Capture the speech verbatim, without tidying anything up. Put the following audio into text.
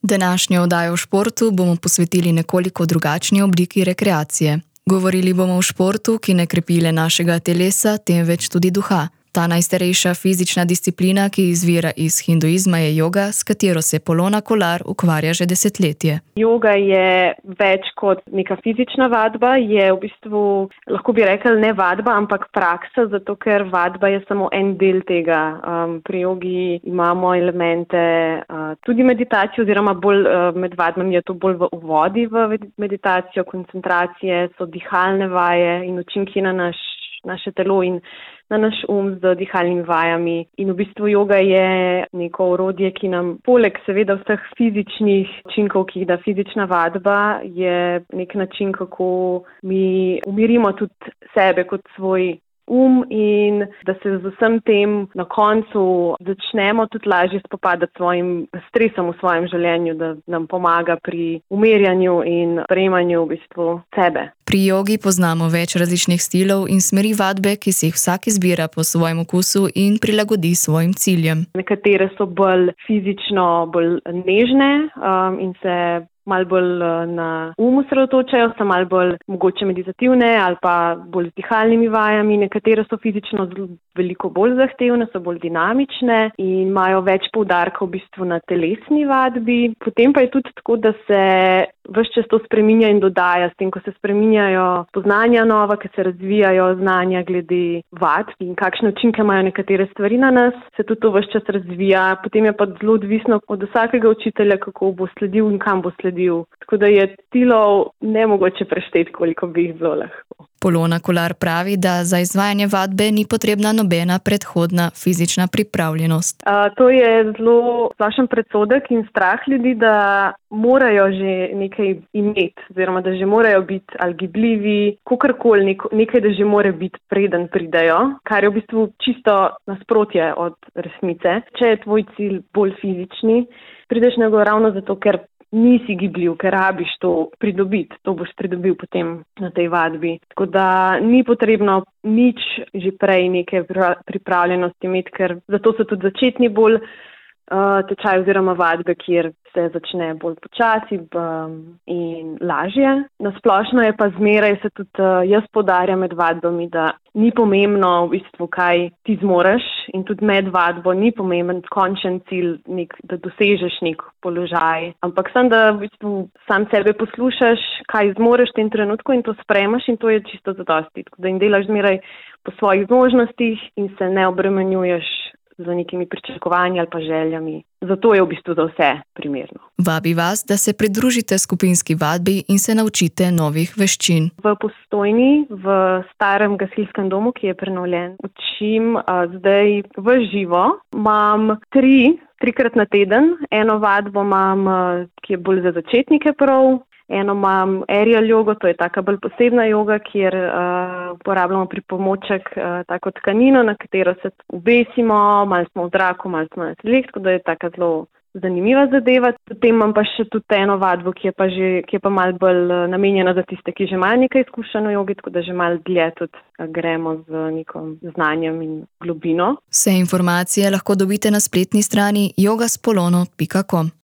Današnjo oddajo o športu bomo posvetili nekoliko drugačni obliki rekreacije. Govorili bomo o športu, ki ne krepi le našega telesa, temveč tudi duha. Ta najstarejša fizična disciplina, ki izvira iz hinduizma, je joga, s katero se Polona Kolar ukvarja že desetletje. Joga je več kot neka fizična vadba, je v bistvu, lahko bi rekli, ne vadba, ampak praksa, zato ker vadba je samo en del tega. Um, pri jogi imamo elemente uh, tudi meditacije, oziroma bolj uh, med vadbami je to bolj v uvodi v meditacijo, koncentracije, so dihalne vaje in učinki na naš, naše telo in na naš um z dihalnimi vajami. In v bistvu joga je neko orodje, ki nam poleg seveda vseh fizičnih učinkov, ki jih da fizična vadba, je nek način, kako mi umirimo tudi sebe kot svoj um in da se z vsem tem na koncu začnemo tudi lažje spopadati s svojim stresom v svojem življenju, da nam pomaga pri umirjanju in prejemanju v bistvu sebe. Pri jogi poznamo več različnih stilov in smeri vadbe, ki si jih vsak izbira po svojem okusu in prilagodi svojim ciljem. Nekatere so bolj fizično, bolj nežne um, in se malo bolj na um osredotočajo, so malo bolj mogoče meditativne ali pa bolj z dihalnimi vajami. Nekatere so fizično veliko bolj zahtevne, so bolj dinamične in imajo več poudarka v bistvu na telesni vadbi. Potem pa je tudi tako, da se ves čas to spreminja in dodaja, s tem, ko se spreminjajo spoznanja nova, ki se razvijajo znanja glede vadb in kakšne učinke imajo nekatere stvari na nas, se tudi to ves čas razvija. Potem je pa zelo odvisno od vsakega učitelja, kako bo sledil in kam bo sledil. Tako da je stilov nemogoče prešteti, koliko bi jih bilo lahko. Polona Kolar pravi, da za izvajanje vadbe ni potrebna nobena predhodna fizična pripravljenost. A, to je zelo splošen predsodek in strah ljudi, da morajo že nekaj imeti, oziroma da že morajo biti ali gibljivi, kakorkoli, nekaj, da že more biti, preden pridejo, kar je v bistvu čisto nasprotje od resnice. Če je tvoj cilj bolj fizični, prideš na go ravno zato, ker nisi gibljiv, ker rabiš to pridobiti, to boš pridobil potem na tej vadbi. Tako da ni potrebno nič že prej neke pripravljenosti imeti, ker zato so tudi začetni bolj uh, tečaj oziroma vadbe, kjer se začne bolj počasi um, in lažje. Nasplošno je pa zmeraj se tudi uh, jaz poudarjam med vadbami, da ni pomembno v bistvu, kaj ti zmoreš in tudi med vadbo ni pomemben končen cilj, nek, da dosežeš nek položaj, ampak sem, da v bistvu sam sebe poslušaš, kaj zmoreš v tem trenutku in to sprejmeš in to je čisto zadosti. Tako da in delaš zmeraj po svojih zmožnostih in se ne obremenjuješ za nekimi pričakovanji ali pa željami. Zato je v bistvu za vse primerno. Vabi vas, da se pridružite skupinski vadbi in se naučite novih veščin. V Postojni, v starem gasilskem domu, ki je prenovljen, učim a, zdaj v živo. Imam tri, trikrat na teden. Eno vadbo imam, a, ki je bolj za začetnike prav. Eno imam aerial jogo, to je taka bolj posebna joga, kjer uh, uporabljamo pripomoček, uh, tako tkanino, na katero se obesimo, malo smo v zraku, malo smo na tleh, tako da je taka zelo zanimiva zadeva. Potem imam pa še tudi eno vadbo, ki je pa, že, ki je pa malo bolj uh, namenjena za tiste, ki že imajo nekaj izkušenj v jogi, tako da že malo dlje tudi uh, gremo z nekim znanjem in globino. Vse informacije lahko dobite na spletni strani yoga s polono pika com.